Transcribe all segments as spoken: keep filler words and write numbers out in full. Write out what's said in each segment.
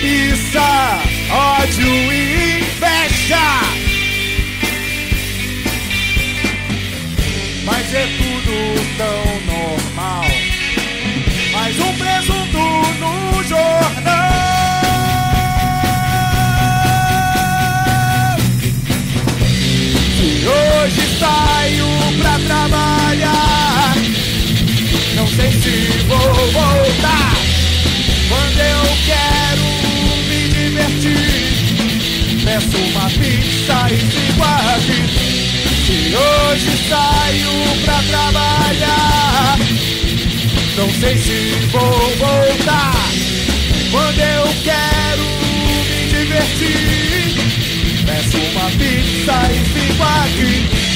cobiça, ódio e inveja. Mas é tudo tão normal. Mais um presunto no jornal. Se hoje saio pra trabalhar, não sei se vou voltar. Quando eu quero me divertir, peço uma pizza e fico aqui. Se hoje saio pra trabalhar, não sei se vou voltar. Quando eu quero me divertir, peço uma pizza e fico aqui.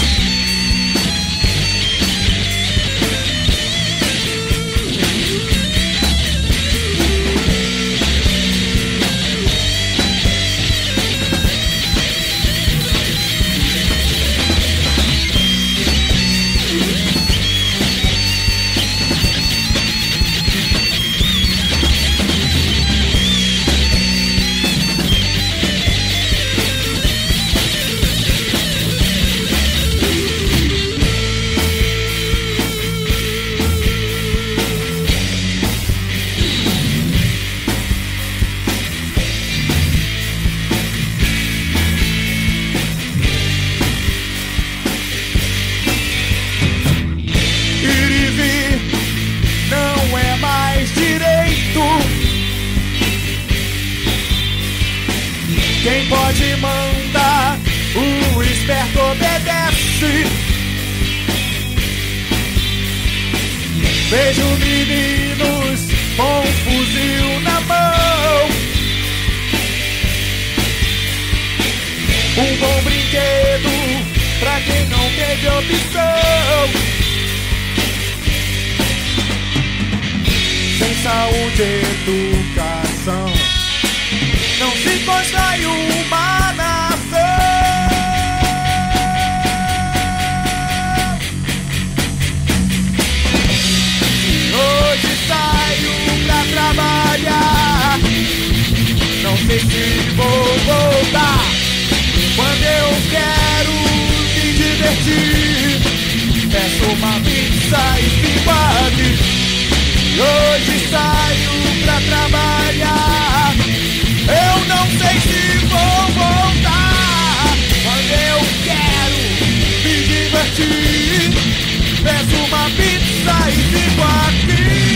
Quem pode mandar, o esperto obedece. Vejo meninos com um fuzil na mão, um bom brinquedo pra quem não teve opção. Sem saúde e educação, não se constrói uma nação. Hoje saio pra trabalhar, não sei se vou voltar. Quando eu quero me divertir, peço uma pizza e fico aqui. Hoje saio pra trabalhar, eu não sei se vou voltar. Quando eu quero me divertir, peço uma pizza e fico aqui.